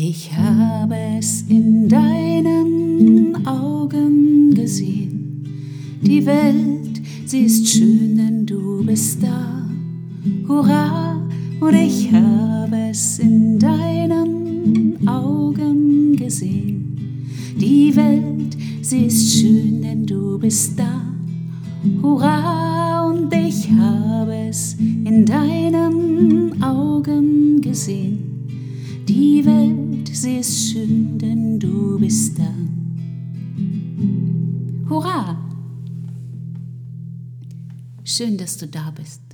Ich habe es in deinen Augen gesehen. Die Welt, sie ist schön, denn du bist da. Hurra! Und ich habe es in deinen Augen gesehen. Die Welt, sie ist schön, denn du bist da. Hurra! Und ich habe es in deinen Augen gesehen. Die Welt, sie ist schön, denn du bist da. Hurra! Schön, dass du da bist.